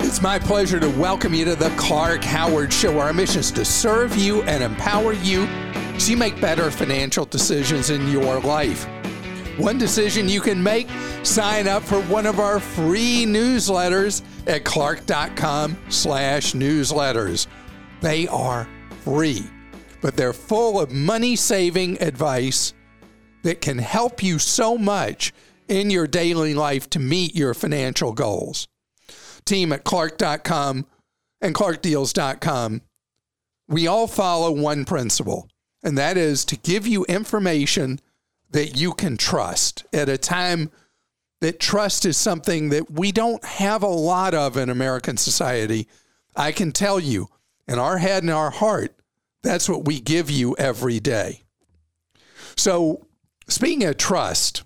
It's my pleasure to welcome you to the Clark Howard Show. Our mission is to serve you and empower you so you make better financial decisions in your life. One decision you can make, sign up for one of our free newsletters at clark.com/newsletters. They are free, but they're full of money-saving advice that can help you so much in your daily life to meet your financial goals. Team at clark.com and clarkdeals.com, we all follow one principle, and that is to give you information that you can trust at a time that trust is something that we don't have a lot of in American society. I can tell you, in our head and our heart, that's what we give you every day. So, speaking of trust,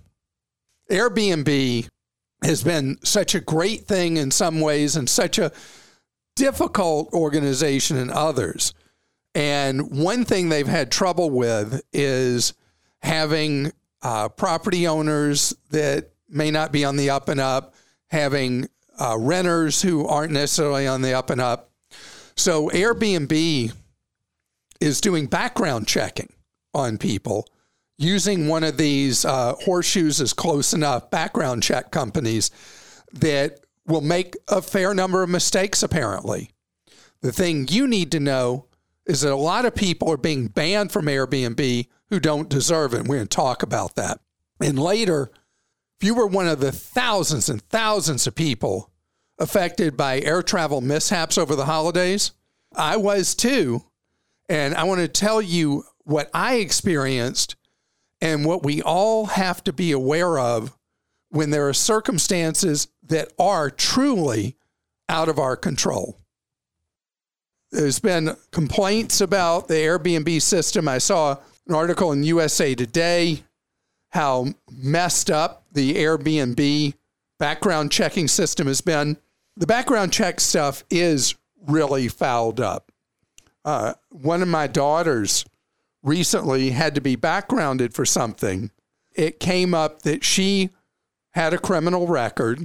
Airbnb has been such a great thing in some ways and such a difficult organization in others. And one thing they've had trouble with is having property owners that may not be on the up and up, having renters who aren't necessarily on the up and up. So Airbnb is doing background checking on people using one of these Horseshoes is Close Enough background check companies that will make a fair number of mistakes, apparently. The thing you need to know is that a lot of people are being banned from Airbnb who don't deserve it. We're going to talk about that. And later, if you were one of the thousands and thousands of people affected by air travel mishaps over the holidays, I was too. And I want to tell you what I experienced and what we all have to be aware of when there are circumstances that are truly out of our control. There's been complaints about the Airbnb system. I saw an article in USA Today how messed up the Airbnb background checking system has been. The background check stuff is really fouled up. One of my daughters recently had to be backgrounded for something. It came up that she had a criminal record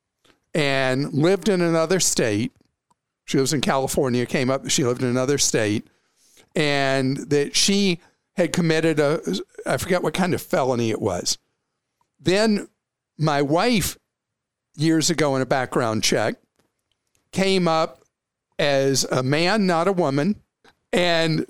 and lived in another state. She lives in California, came up that she lived in another state, and that she had committed I forget what kind of felony it was. Then my wife, years ago in a background check, came up as a man, not a woman, and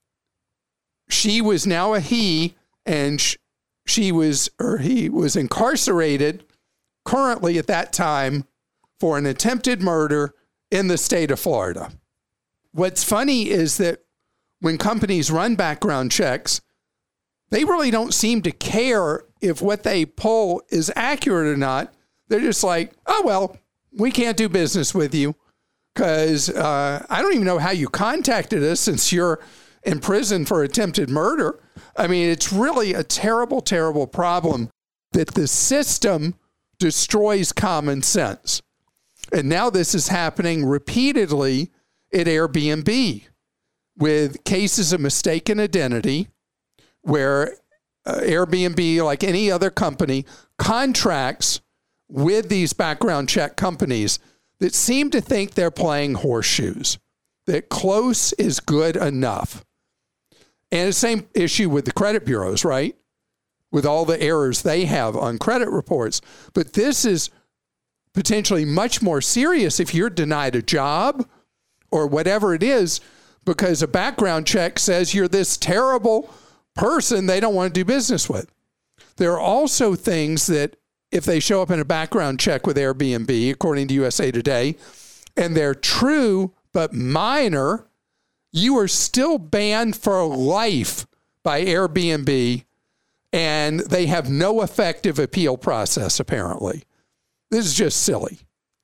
she was now a he, and he was incarcerated currently at that time for an attempted murder in the state of Florida. What's funny is that when companies run background checks, they really don't seem to care if what they pull is accurate or not. They're just like, oh, well, we can't do business with you because I don't even know how you contacted us since you're in prison for attempted murder. I mean, it's really a terrible, terrible problem that the system destroys common sense. And now this is happening repeatedly at Airbnb with cases of mistaken identity where Airbnb, like any other company, contracts with these background check companies that seem to think they're playing horseshoes, that close is good enough. And the same issue with the credit bureaus, right? With all the errors they have on credit reports. But this is potentially much more serious if you're denied a job or whatever it is because a background check says you're this terrible person they don't want to do business with. There are also things that if they show up in a background check with Airbnb, according to USA Today, and they're true but minor, you are still banned for life by Airbnb, and they have no effective appeal process, apparently. This is just silly.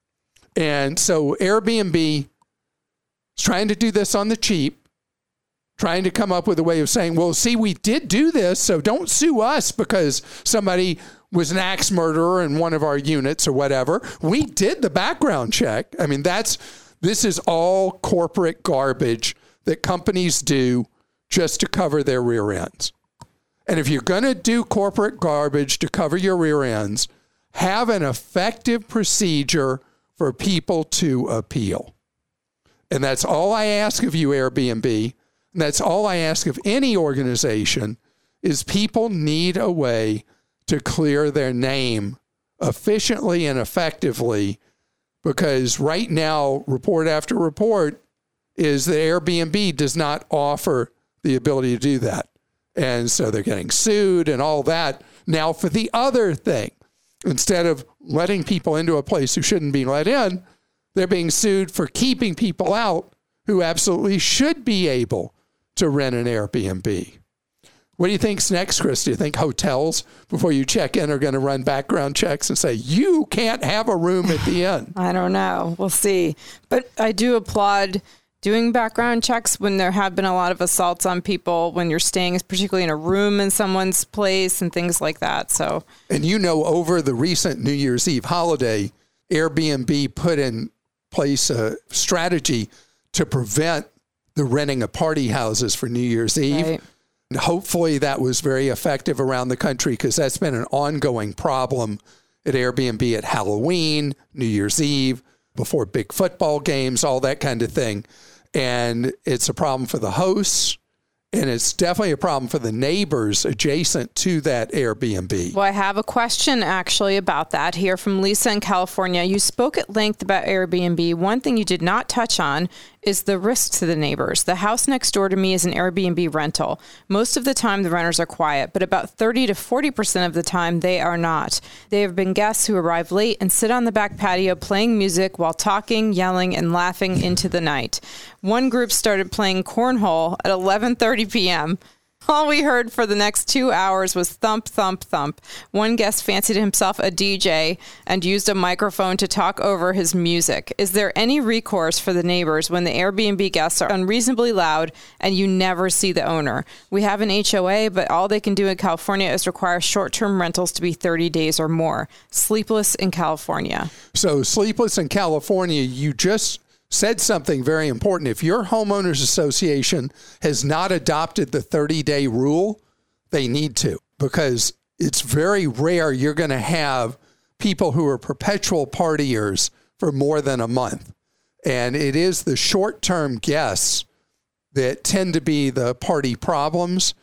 And so Airbnb is trying to do this on the cheap, trying to come up with a way of saying, well, see, we did do this, so don't sue us because somebody was an axe murderer in one of our units or whatever. We did the background check. I mean, this is all corporate garbage that companies do just to cover their rear ends. And if you're going to do corporate garbage to cover your rear ends, have an effective procedure for people to appeal. And that's all I ask of you, Airbnb. And that's all I ask of any organization is people need a way to clear their name efficiently and effectively, because right now, report after report is that Airbnb does not offer the ability to do that. And so they're getting sued and all that. Now for the other thing, instead of letting people into a place who shouldn't be let in, they're being sued for keeping people out who absolutely should be able to rent an Airbnb. What do you think's next, Chris? Do you think hotels, before you check in, are going to run background checks and say, you can't have a room at the inn? I don't know. We'll see. But I do applaud doing background checks when there have been a lot of assaults on people, when you're staying, particularly in a room in someone's place and things like that. So, and over the recent New Year's Eve holiday, Airbnb put in place a strategy to prevent the renting of party houses for New Year's Eve. Right. And hopefully that was very effective around the country, because that's been an ongoing problem at Airbnb at Halloween, New Year's Eve, before big football games, all that kind of thing. And it's a problem for the hosts, and it's definitely a problem for the neighbors adjacent to that Airbnb. Well, I have a question actually about that here from Lisa in California. You spoke at length about Airbnb. One thing you did not touch on is the risk to the neighbors. The house next door to me is an Airbnb rental. Most of the time, the renters are quiet, but about 30 to 40% of the time, they are not. There have been guests who arrive late and sit on the back patio playing music while talking, yelling, and laughing into the night. One group started playing cornhole at 11:30 p.m. All we heard for the next 2 hours was thump, thump, thump. One guest fancied himself a DJ and used a microphone to talk over his music. Is there any recourse for the neighbors when the Airbnb guests are unreasonably loud and you never see the owner? We have an HOA, but all they can do in California is require short-term rentals to be 30 days or more. Sleepless in California. So sleepless in California, you just said something very important. If your homeowners association has not adopted the 30-day rule, they need to, because it's very rare you're going to have people who are perpetual partiers for more than a month. And it is the short-term guests that tend to be the party problems.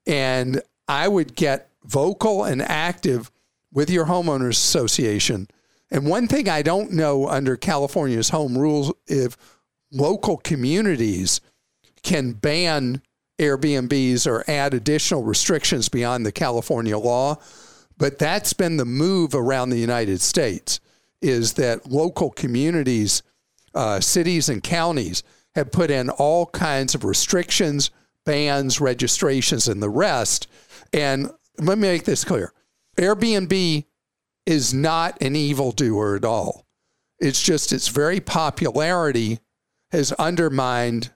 And I would get vocal and active with your homeowners association. And one thing I don't know under California's home rules, if local communities can ban Airbnbs or add additional restrictions beyond the California law. But that's been the move around the United States, is that local communities, cities and counties have put in all kinds of restrictions, bans, registrations, and the rest. And let me make this clear. Airbnb is not an evildoer at all. It's just its very popularity has undermined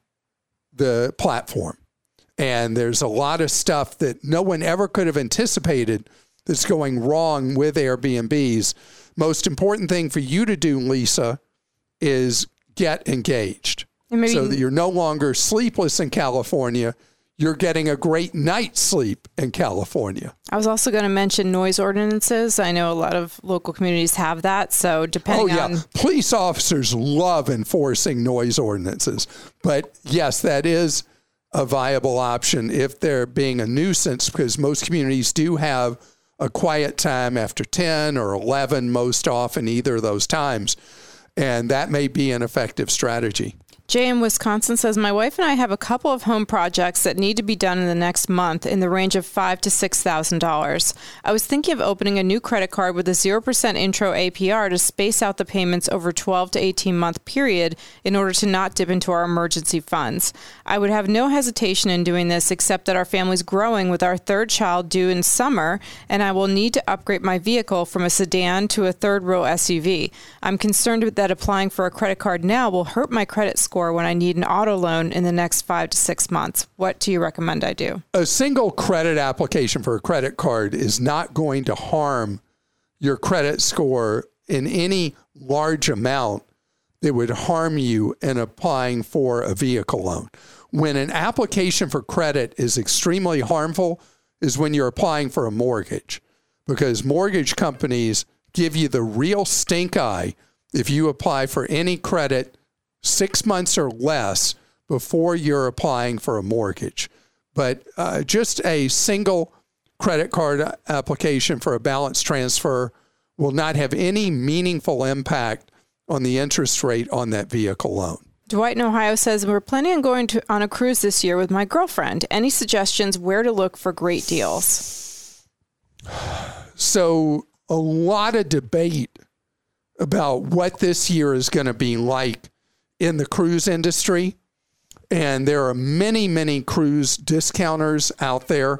the platform. And there's a lot of stuff that no one ever could have anticipated that's going wrong with Airbnbs. Most important thing for you to do, Lisa, is get engaged so that you're no longer sleepless in California. You're getting a great night's sleep in California. I was also going to mention noise ordinances. I know a lot of local communities have that. So depending on... Police officers love enforcing noise ordinances. But yes, that is a viable option if they're being a nuisance, because most communities do have a quiet time after 10 or 11, most often, either of those times. And that may be an effective strategy. Jay in Wisconsin says, my wife and I have a couple of home projects that need to be done in the next month in the range of $5,000 to $6,000. I was thinking of opening a new credit card with a 0% intro APR to space out the payments over 12 to 18 month period in order to not dip into our emergency funds. I would have no hesitation in doing this, except that our family's growing with our third child due in summer, and I will need to upgrade my vehicle from a sedan to a third row SUV. I'm concerned that applying for a credit card now will hurt my credit score when I need an auto loan in the next 5 to 6 months. What do you recommend I do? A single credit application for a credit card is not going to harm your credit score in any large amount that would harm you in applying for a vehicle loan. When an application for credit is extremely harmful is when you're applying for a mortgage, because mortgage companies give you the real stink eye if you apply for any credit 6 months or less before you're applying for a mortgage. But just a single credit card application for a balance transfer will not have any meaningful impact on the interest rate on that vehicle loan. Dwight in Ohio says, we're planning on going on a cruise this year with my girlfriend. Any suggestions where to look for great deals? So a lot of debate about what this year is going to be like in the cruise industry. And there are many, many cruise discounters out there.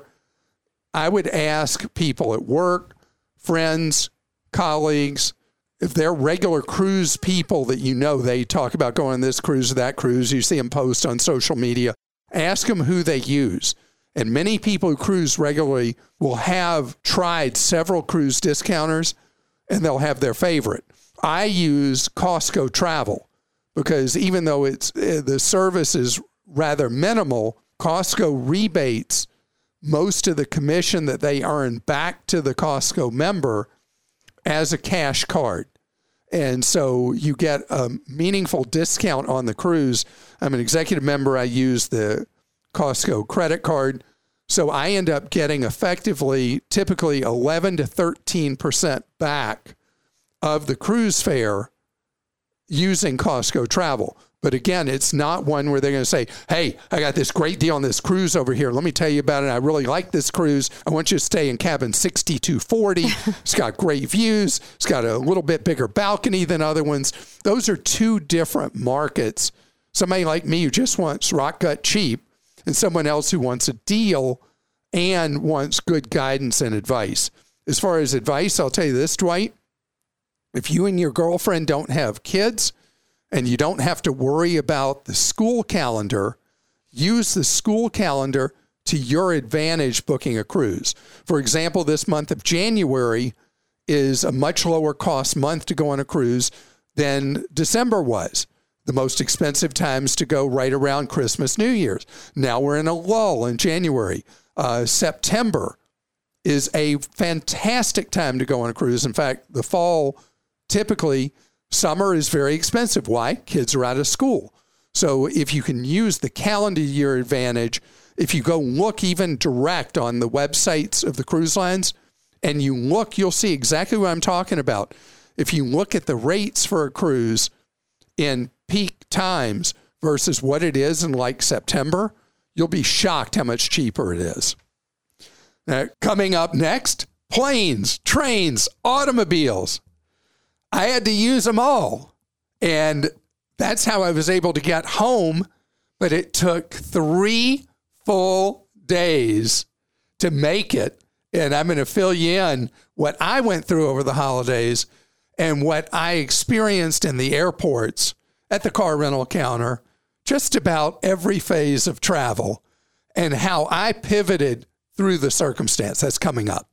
I would ask people at work, friends, colleagues, if they're regular cruise people that you know, they talk about going on this cruise or that cruise, you see them post on social media, ask them who they use. And many people who cruise regularly will have tried several cruise discounters and they'll have their favorite. I use Costco Travel because even though the service is rather minimal, Costco rebates most of the commission that they earn back to the Costco member as a cash card. And so you get a meaningful discount on the cruise. I'm an executive member. I use the Costco credit card. So I end up getting effectively, typically 11 to 13% back of the cruise fare using Costco Travel. But again, it's not one where they're going to say, hey, I got this great deal on this cruise over here. Let me tell you about it. I really like this cruise. I want you to stay in cabin 6240. It's got great views. It's got a little bit bigger balcony than other ones. Those are two different markets. Somebody like me who just wants rock gut cheap and someone else who wants a deal and wants good guidance and advice. As far as advice, I'll tell you this, Dwight. If you and your girlfriend don't have kids, and you don't have to worry about the school calendar, use the school calendar to your advantage booking a cruise. For example, this month of January is a much lower cost month to go on a cruise than December was. The most expensive times to go right around Christmas, New Year's. Now we're in a lull in January. September is a fantastic time to go on a cruise. In fact, the fall, typically, summer is very expensive. Why? Kids are out of school. So if you can use the calendar to your advantage, if you go look even direct on the websites of the cruise lines and you look, you'll see exactly what I'm talking about. If you look at the rates for a cruise in peak times versus what it is in like September, you'll be shocked how much cheaper it is. Now, coming up next, planes, trains, automobiles. I had to use them all. And that's how I was able to get home. But it took 3 full days to make it. And I'm going to fill you in what I went through over the holidays and what I experienced in the airports, at the car rental counter, just about every phase of travel, and how I pivoted through the circumstance. That's coming up.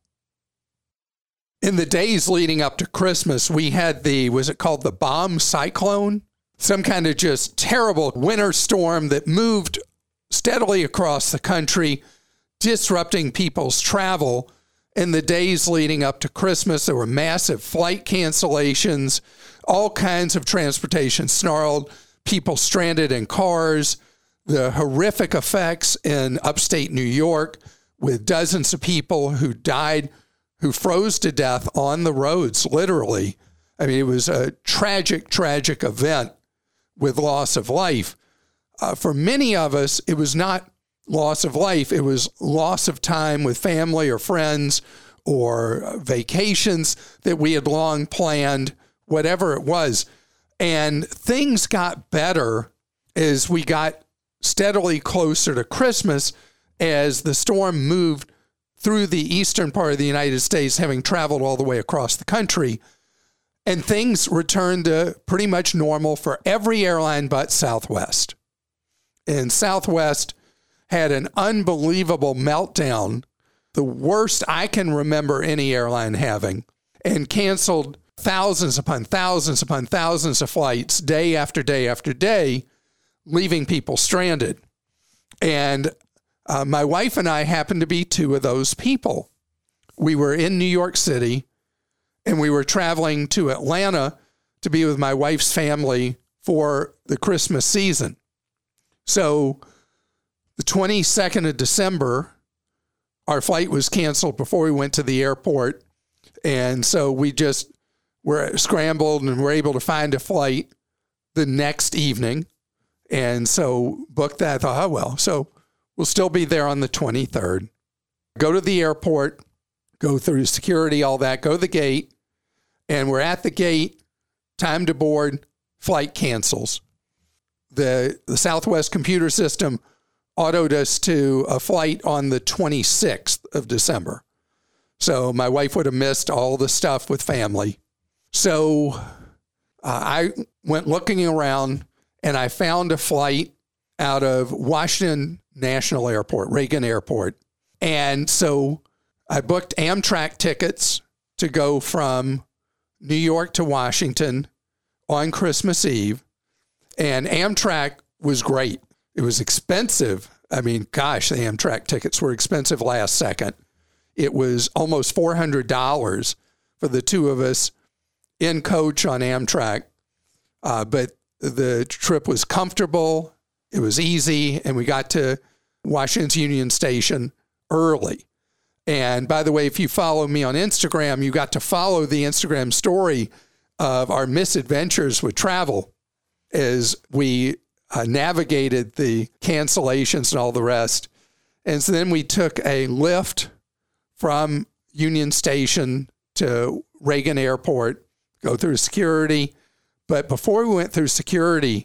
In the days leading up to Christmas, we had was it called the bomb cyclone? Some kind of just terrible winter storm that moved steadily across the country, disrupting people's travel. In the days leading up to Christmas, there were massive flight cancellations, all kinds of transportation snarled, people stranded in cars, the horrific effects in upstate New York with dozens of people who died, who froze to death on the roads, literally. I mean, it was a tragic, tragic event with loss of life. For many of us, it was not loss of life. It was loss of time with family or friends or vacations that we had long planned, whatever it was. And things got better as we got steadily closer to Christmas as the storm moved through the eastern part of the United States, having traveled all the way across the country. And things returned to pretty much normal for every airline but Southwest. And Southwest had an unbelievable meltdown, the worst I can remember any airline having, and canceled thousands upon thousands upon thousands of flights day after day after day, leaving people stranded. And my wife and I happened to be two of those people. We were in New York City, and we were traveling to Atlanta to be with my wife's family for the Christmas season. So the 22nd of December, our flight was canceled before we went to the airport. And so we just were scrambled and were able to find a flight the next evening. And so booked that. I thought, oh, well, so we'll still be there on the 23rd. Go to the airport, go through security, all that, go to the gate. And we're at the gate, time to board, flight cancels. The Southwest computer system autoed us to a flight on the 26th of December. So my wife would have missed all the stuff with family. So I went looking around and I found a flight out of Washington National Airport, Reagan Airport. And so I booked Amtrak tickets to go from New York to Washington on Christmas Eve. And Amtrak was great. It was expensive. I mean, gosh, the Amtrak tickets were expensive last second. It was almost $400 for the two of us in coach on Amtrak. But the trip was comfortable. It was easy. And we got to Washington's Union Station early. And by the way, if you follow me on Instagram, you got to follow the Instagram story of our misadventures with travel as we navigated the cancellations and all the rest. And so then we took a lift from Union Station to Reagan Airport, go through security. But before we went through security,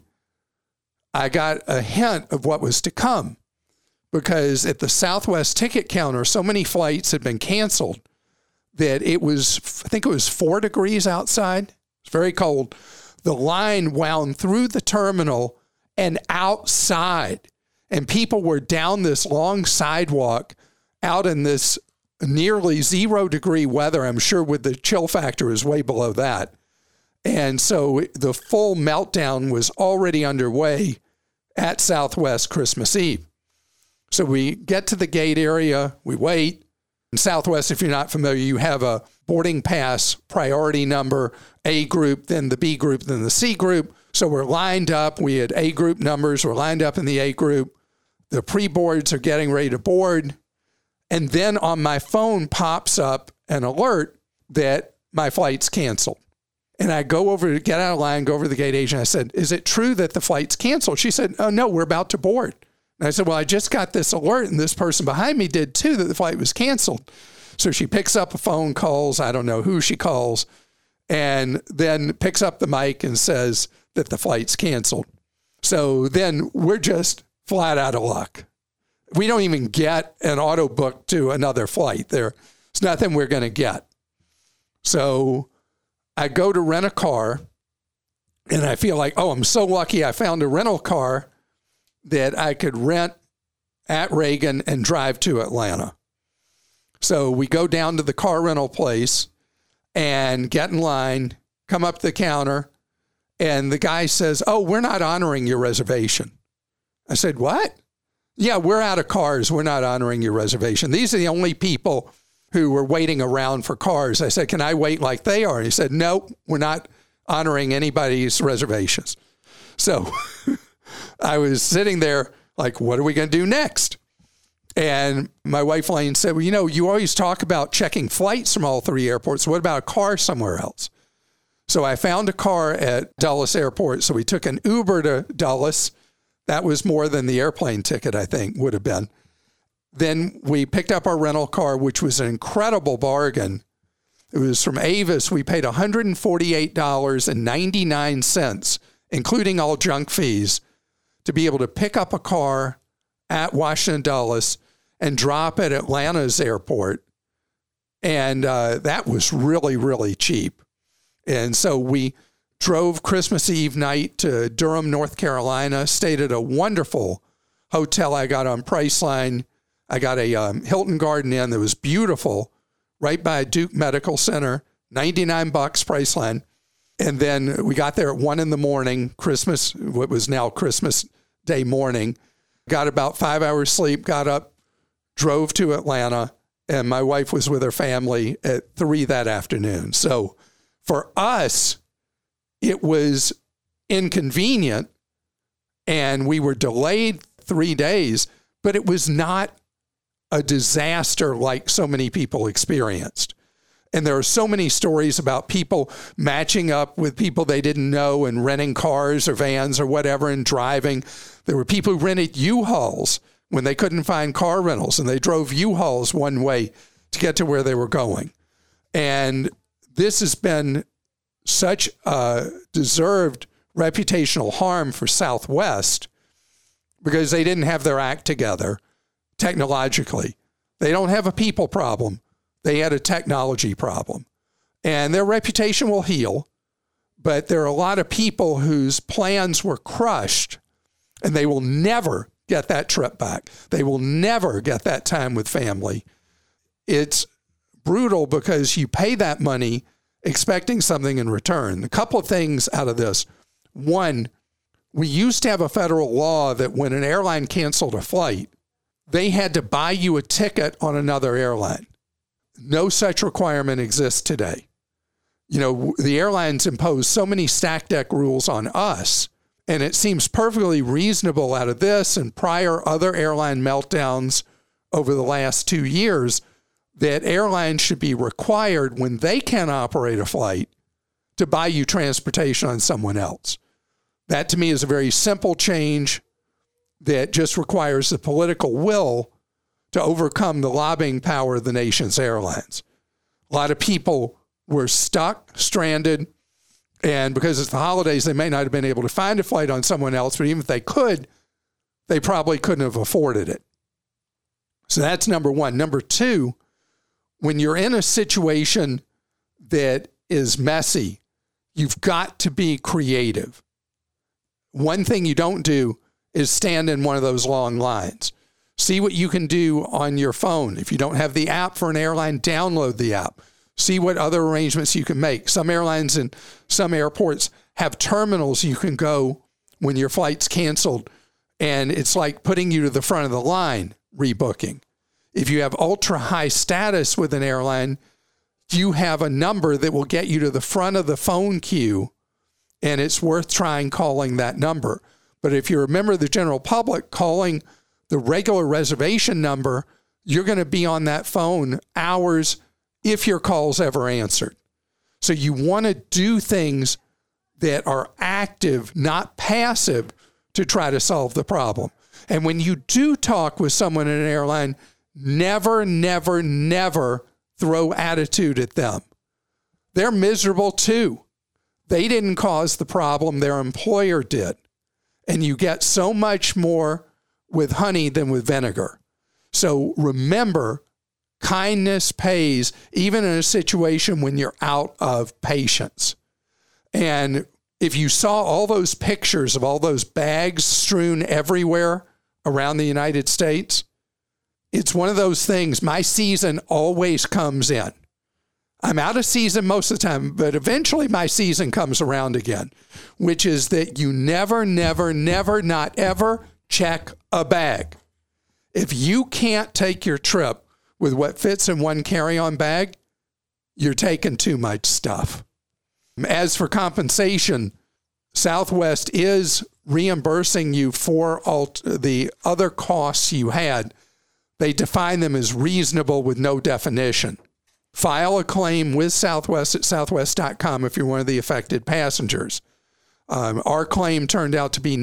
I got a hint of what was to come, because at the Southwest ticket counter, so many flights had been canceled that it was, I think it was 4 degrees outside. It's very cold. The line wound through the terminal and outside, and people were down this long sidewalk out in this nearly 0 degree weather. I'm sure with the chill factor is way below that. And so the full meltdown was already underway at Southwest Christmas Eve. So we get to the gate area, we wait. In Southwest, if you're not familiar, you have a boarding pass priority number, A group, then the B group, then the C group. So we're lined up. We had A group numbers. We're lined up in the A group. The pre-boards are getting ready to board. And then on my phone pops up an alert that my flight's canceled. And I go over to get out of line, go over to the gate agent. I said, is it true that the flight's canceled? She said, oh, no, we're about to board. And I said, well, I just got this alert, and this person behind me did too, that the flight was canceled. So she picks up a phone, calls, I don't know who she calls, and then picks up the mic and says that the flight's canceled. So then we're just flat out of luck. We don't even get an auto book to another flight. There's nothing we're going to get. So I go to rent a car, and I feel like, oh, I'm so lucky I found a rental car that I could rent at Reagan and drive to Atlanta. So we go down to the car rental place and get in line, come up to the counter, and the guy says, oh, we're not honoring your reservation. I said, what? Yeah, we're out of cars. We're not honoring your reservation. These are the only people who were waiting around for cars. I said, can I wait like they are? And he said, no, we're not honoring anybody's reservations. So I was sitting there like, what are we going to do next? And my wife, Lane, said, well, you know, you always talk about checking flights from all 3 airports. What about a car somewhere else? So I found a car at Dulles Airport. So we took an Uber to Dulles. That was more than the airplane ticket, I think, would have been. Then we picked up our rental car, which was an incredible bargain. It was from Avis. We paid $148.99, including all junk fees, to be able to pick up a car at Washington Dulles and drop at Atlanta's airport. And that was really, really cheap. And so we drove Christmas Eve night to Durham, North Carolina, stayed at a wonderful hotel I got on Priceline. I got a Hilton Garden Inn that was beautiful, right by Duke Medical Center, $99 Priceline. And then we got there at 1 a.m, Christmas, what was now Christmas Day morning, got about 5 hours sleep, got up, drove to Atlanta, and my wife was with her family at 3 that afternoon. So for us, it was inconvenient and we were delayed 3 days, but it was not a disaster like so many people experienced. And there are so many stories about people matching up with people they didn't know and renting cars or vans or whatever and driving. There were people who rented U-Hauls when they couldn't find car rentals, and they drove U-Hauls one way to get to where they were going. And this has been such a deserved reputational harm for Southwest because they didn't have their act together technologically. They don't have a people problem. They had a technology problem. And their reputation will heal, but there are a lot of people whose plans were crushed, and they will never get that trip back. They will never get that time with family. It's brutal because you pay that money expecting something in return. A couple of things out of this. One, we used to have a federal law that when an airline canceled a flight, they had to buy you a ticket on another airline. No such requirement exists today. You know, the airlines impose so many stack deck rules on us, and it seems perfectly reasonable out of this and prior other airline meltdowns over the last 2 years that airlines should be required when they can't operate a flight to buy you transportation on someone else. That to me is a very simple change that just requires the political will to overcome the lobbying power of the nation's airlines. A lot of people were stuck, stranded, and because it's the holidays, they may not have been able to find a flight on someone else, but even if they could, they probably couldn't have afforded it. So that's number one. Number two, when you're in a situation that is messy, you've got to be creative. One thing you don't do is stand in one of those long lines. See what you can do on your phone. If you don't have the app for an airline, download the app. See what other arrangements you can make. Some airlines and some airports have terminals you can go when your flight's canceled, and it's like putting you to the front of the line rebooking. If you have ultra high status with an airline, you have a number that will get you to the front of the phone queue, and it's worth trying calling that number. But if you're a member of the general public, calling the regular reservation number, you're going to be on that phone hours if your call's ever answered. So you want to do things that are active, not passive, to try to solve the problem. And when you do talk with someone in an airline, never, never, never throw attitude at them. They're miserable too. They didn't cause the problem, their employer did. And you get so much more with honey than with vinegar. So remember, kindness pays, even in a situation when you're out of patience. And if you saw all those pictures of all those bags strewn everywhere around the United States, it's one of those things. My season always comes in. I'm out of season most of the time, but eventually my season comes around again, which is that you never, never, never, not ever check a bag. If you can't take your trip with what fits in one carry-on bag, you're taking too much stuff. As for compensation, Southwest is reimbursing you for the other costs you had. They define them as reasonable with no definition. File a claim with Southwest at southwest.com if you're one of the affected passengers. Our claim turned out to be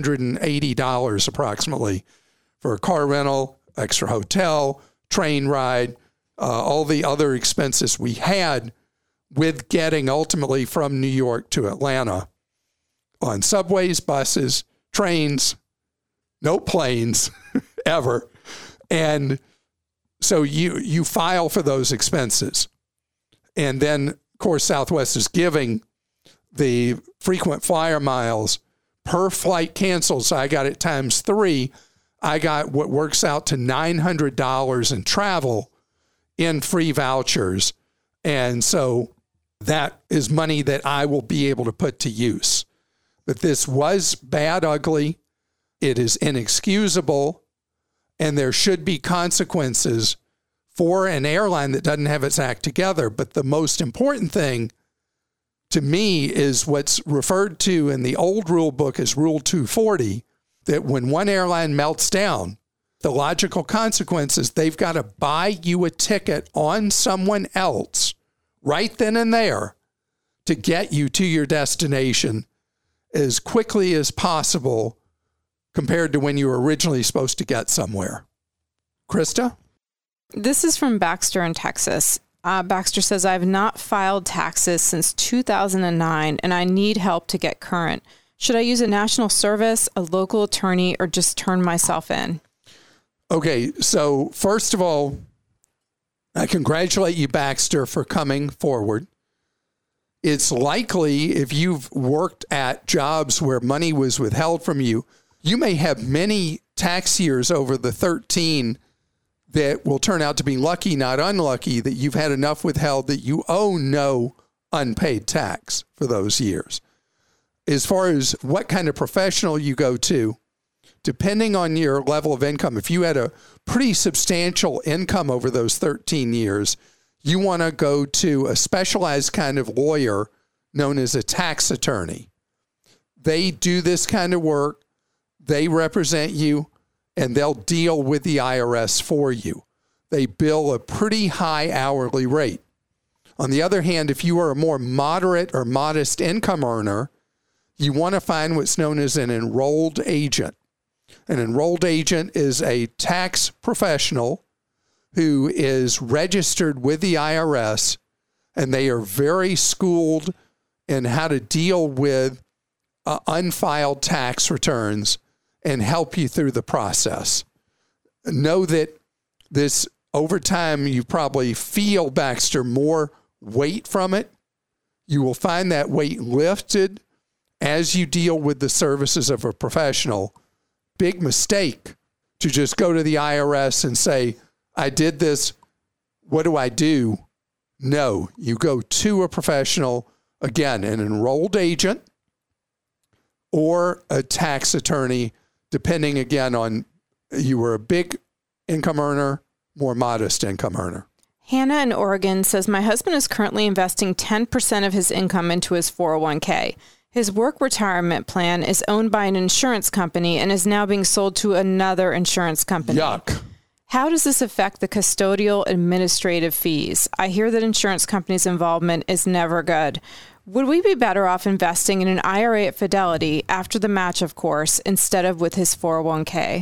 $980 approximately for a car rental, extra hotel, train ride, all the other expenses we had with getting ultimately from New York to Atlanta on subways, buses, trains, no planes ever. And so you file for those expenses. And then, of course, Southwest is giving the frequent flyer miles per flight canceled. So I got it times 3. I got what works out to $900 in travel in free vouchers. And so that is money that I will be able to put to use. But this was bad, ugly. It is inexcusable. And there should be consequences for an airline that doesn't have its act together. But the most important thing to me, is what's referred to in the old rule book as Rule 240, that when one airline melts down, the logical consequence is they've got to buy you a ticket on someone else right then and there to get you to your destination as quickly as possible compared to when you were originally supposed to get somewhere. Krista? This is from Baxter in Texas. Baxter says, I have not filed taxes since 2009, and I need help to get current. Should I use a national service, a local attorney, or just turn myself in? Okay, so first of all, I congratulate you, Baxter, for coming forward. It's likely if you've worked at jobs where money was withheld from you, you may have many tax years over the 13 that will turn out to be lucky, not unlucky, that you've had enough withheld that you owe no unpaid tax for those years. As far as what kind of professional you go to, depending on your level of income, if you had a pretty substantial income over those 13 years, you want to go to a specialized kind of lawyer known as a tax attorney. They do this kind of work. They represent you, and they'll deal with the IRS for you. They bill a pretty high hourly rate. On the other hand, if you are a more moderate or modest income earner, you want to find what's known as an enrolled agent. An enrolled agent is a tax professional who is registered with the IRS, and they are very schooled in how to deal with unfiled tax returns and help you through the process. Know that this, over time, you probably feel, Baxter, more weight from it. You will find that weight lifted as you deal with the services of a professional. Big mistake to just go to the IRS and say, I did this, what do I do? No, you go to a professional, again, an enrolled agent or a tax attorney, depending again on you were a big income earner, more modest income earner. Hannah in Oregon says, my husband is currently investing 10% of his income into his 401k. His work retirement plan is owned by an insurance company and is now being sold to another insurance company. Yuck. How does this affect the custodial administrative fees? I hear that insurance companies' involvement is never good. Would we be better off investing in an IRA at Fidelity, after the match, of course, instead of with his 401k?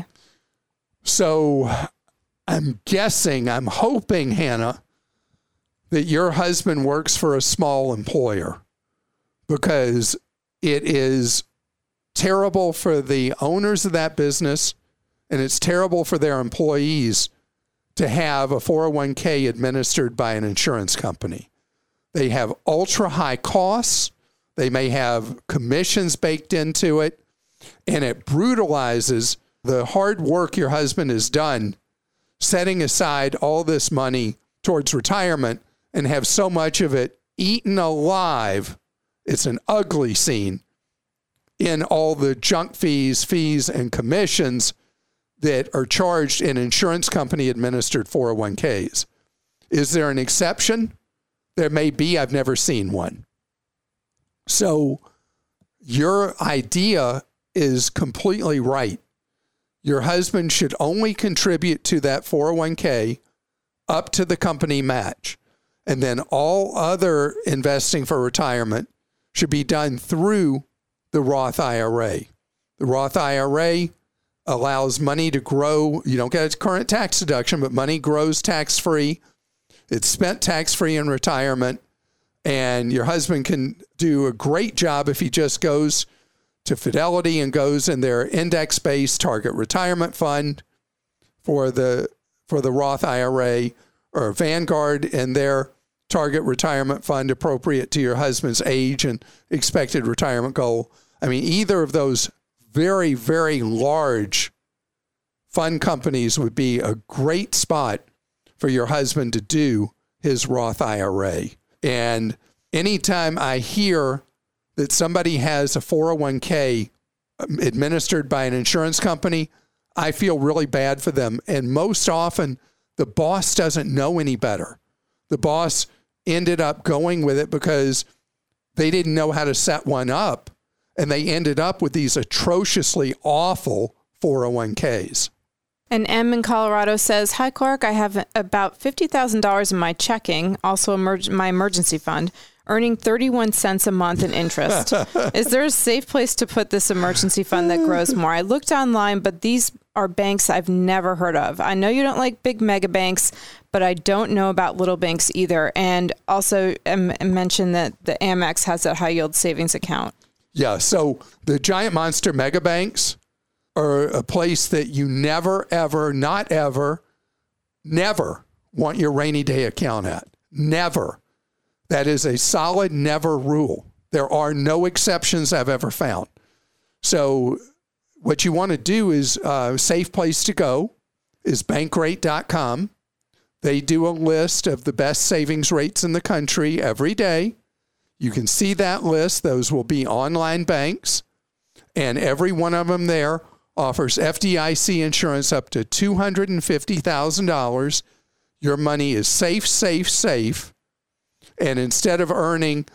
So I'm hoping, Hannah, that your husband works for a small employer, because it is terrible for the owners of that business, and it's terrible for their employees to have a 401k administered by an insurance company. They have ultra high costs. They may have commissions baked into it, and it brutalizes the hard work your husband has done setting aside all this money towards retirement, and have so much of it eaten alive. It's an ugly scene in all the junk fees, and commissions that are charged in insurance company administered 401ks. Is there an exception? There may be. I've never seen one. So your idea is completely right. Your husband should only contribute to that 401k up to the company match. And then all other investing for retirement should be done through the Roth IRA. The Roth IRA allows money to grow. You don't get a current tax deduction, but money grows tax-free. It's spent tax-free in retirement. And your husband can do a great job if he just goes to Fidelity and goes in their index-based target retirement fund for the Roth IRA, or Vanguard in their target retirement fund appropriate to your husband's age and expected retirement goal. I mean, either of those very, very large fund companies would be a great spot for your husband to do his Roth IRA. And anytime I hear that somebody has a 401k administered by an insurance company, I feel really bad for them. And most often, the boss doesn't know any better. The boss ended up going with it because they didn't know how to set one up, and they ended up with these atrociously awful 401ks. And M in Colorado says, "Hi, Clark. I have about $50,000 in my checking, also my emergency fund, earning 31 cents a month in interest. Is there a safe place to put this emergency fund that grows more? I looked online, but these are banks I've never heard of. I know you don't like big mega banks, but I don't know about little banks either." And also mention that the Amex has a high yield savings account. Yeah, so the giant monster mega banks are a place that you never, ever, not ever, never want your rainy day account at. Never. That is a solid never rule. There are no exceptions I've ever found. So what you want to do is a safe place to go is Bankrate.com. They do a list of the best savings rates in the country every day. You can see that list. Those will be online banks. And every one of them there offers FDIC insurance up to $250,000. Your money is safe, safe, safe. And instead of earning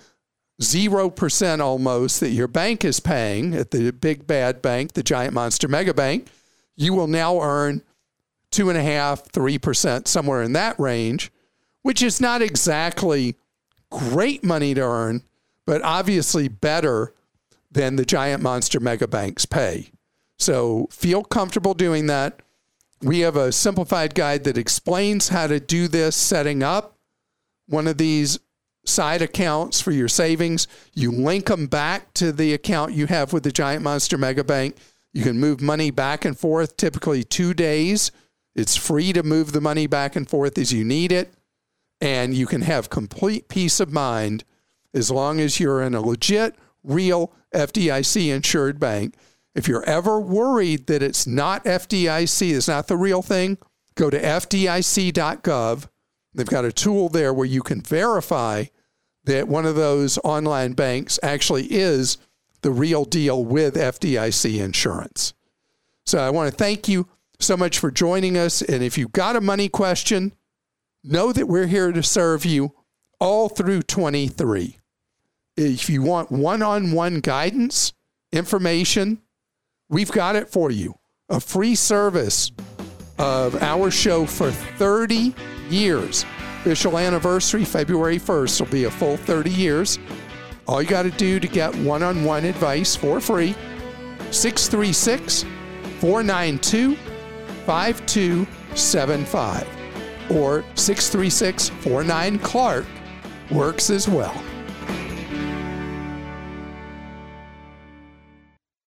0% almost that your bank is paying at the big bad bank, the giant monster mega bank, you will now earn 2.5%, 3%, somewhere in that range, which is not exactly great money to earn, but obviously better than the giant monster mega banks pay. So feel comfortable doing that. We have a simplified guide that explains how to do this, setting up one of these side accounts for your savings. You link them back to the account you have with the giant monster mega bank. You can move money back and forth, typically 2 days. It's free to move the money back and forth as you need it. And you can have complete peace of mind as long as you're in a legit, real FDIC insured bank. If you're ever worried that it's not FDIC, it's not the real thing, go to FDIC.gov. They've got a tool there where you can verify that one of those online banks actually is the real deal with FDIC insurance. So I want to thank you so much for joining us. And if you've got a money question, know that we're here to serve you all through 23. If you want one-on-one guidance, information, we've got it for you. A free service of our show for 30 years. Official anniversary, February 1st, will be a full 30 years. All you got to do to get one-on-one advice for free, 636-492-5275 or 636-49-CLARK works as well.